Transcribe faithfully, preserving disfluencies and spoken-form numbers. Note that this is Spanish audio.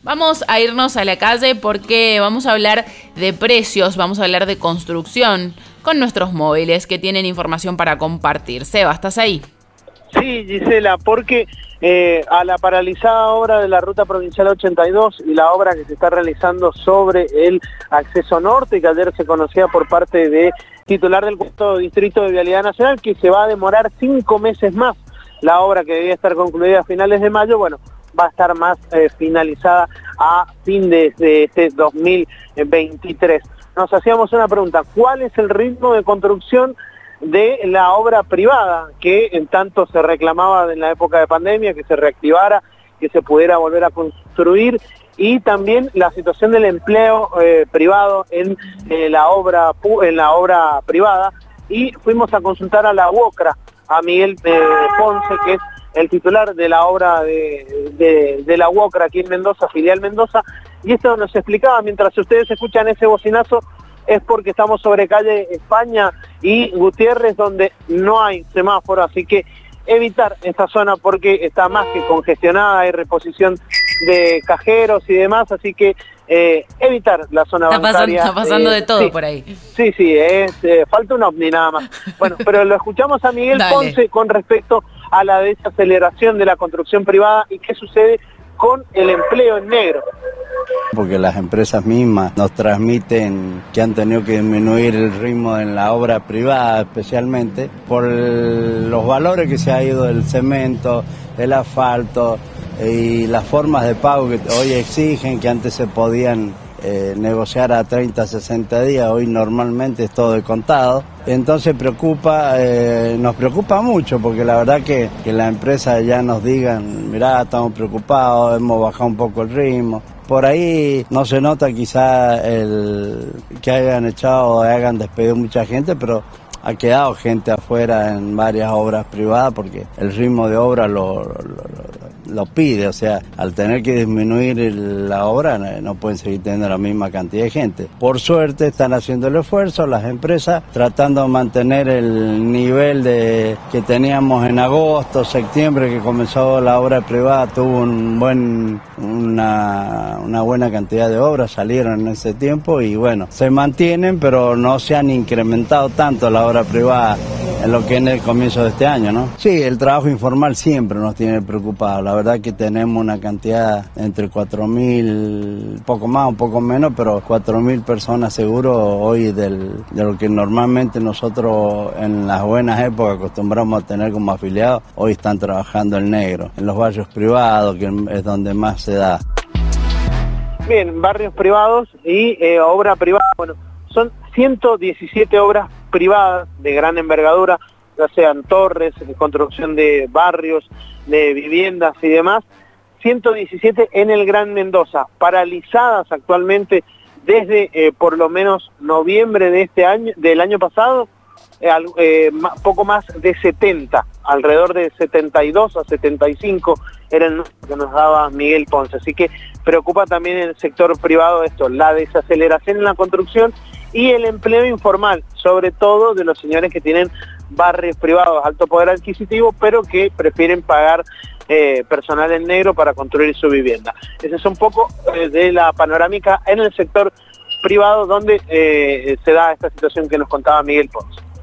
Vamos a irnos a la calle porque vamos a hablar de precios, vamos a hablar de construcción con nuestros móviles que tienen información para compartir. Seba, ¿estás ahí? Sí, Gisela, porque eh, a la paralizada obra de la Ruta Provincial ochenta y dos y la obra que se está realizando sobre el acceso norte, que ayer se conocía por parte de titular del cuarto distrito de Vialidad Nacional, que se va a demorar cinco meses más. La obra que debía estar concluida a finales de mayo, bueno, va a estar más eh, finalizada a fin de, de este dos mil veintitrés. Nos hacíamos una pregunta: ¿cuál es el ritmo de construcción de la obra privada que en tanto se reclamaba en la época de pandemia, que se reactivara, que se pudiera volver a construir? Y también la situación del empleo eh, privado en, eh, la obra, en la obra privada. Y fuimos a consultar a la UOCRA, a Miguel eh, Ponce, que es el titular de la obra de, de, de la UOCRA aquí en Mendoza, filial Mendoza, y esto nos explicaba, mientras ustedes escuchan ese bocinazo, es porque estamos sobre calle España y Gutiérrez, donde no hay semáforo, así que evitar esta zona porque está más que congestionada, hay reposición de cajeros y demás, así que eh, evitar la zona está bancaria. Pasando, está pasando eh, de todo sí, por ahí. Sí, sí, es, eh, falta un ovni nada más. Bueno, pero lo escuchamos a Miguel Dale. Ponce con respecto a la desaceleración de la construcción privada y qué sucede con el empleo en negro. Porque las empresas mismas nos transmiten que han tenido que disminuir el ritmo en la obra privada, especialmente por el, los valores que se ha ido del cemento, el asfalto y las formas de pago que hoy exigen, que antes se podían eh, negociar a treinta, sesenta días, hoy normalmente es todo de contado. Entonces preocupa, eh, nos preocupa mucho, porque la verdad que, que las empresas ya nos digan: mirá, estamos preocupados, hemos bajado un poco el ritmo. Por ahí no se nota quizá el que hayan echado o hayan despedido mucha gente, pero ha quedado gente afuera en varias obras privadas porque el ritmo de obra lo, lo, lo, lo pide. O sea, al tener que disminuir el, la obra no pueden seguir teniendo la misma cantidad de gente. Por suerte están haciendo el esfuerzo las empresas, tratando de mantener el nivel de que teníamos en agosto, septiembre, que comenzó la obra privada, tuvo un buen, una, una buena cantidad de obras, salieron en ese tiempo y bueno, se mantienen, pero no se han incrementado tanto la obra privada en lo que es en el comienzo de este año, ¿no? Sí, el trabajo informal siempre nos tiene preocupados. La verdad que tenemos una cantidad entre cuatro mil, un poco más, un poco menos, pero cuatro mil personas seguro hoy del, de lo que normalmente nosotros en las buenas épocas acostumbramos a tener como afiliados, hoy están trabajando en negro, en los barrios privados, que es donde más se da. Bien, barrios privados y eh, obra privada, bueno, son ciento diecisiete obras privadas de gran envergadura, ya sean torres, construcción de barrios, de viviendas y demás, ciento diecisiete en el Gran Mendoza, paralizadas actualmente desde eh, por lo menos noviembre de este año, del año pasado, eh, eh, poco más de setenta, alrededor de setenta y dos a setenta y cinco era el número que nos daba Miguel Ponce. Así que preocupa también en el sector privado esto, la desaceleración en la construcción y el empleo informal, sobre todo de los señores que tienen barrios privados, alto poder adquisitivo, pero que prefieren pagar eh, personal en negro para construir su vivienda. Ese es un poco eh, de la panorámica en el sector privado donde eh, se da esta situación que nos contaba Miguel Ponce.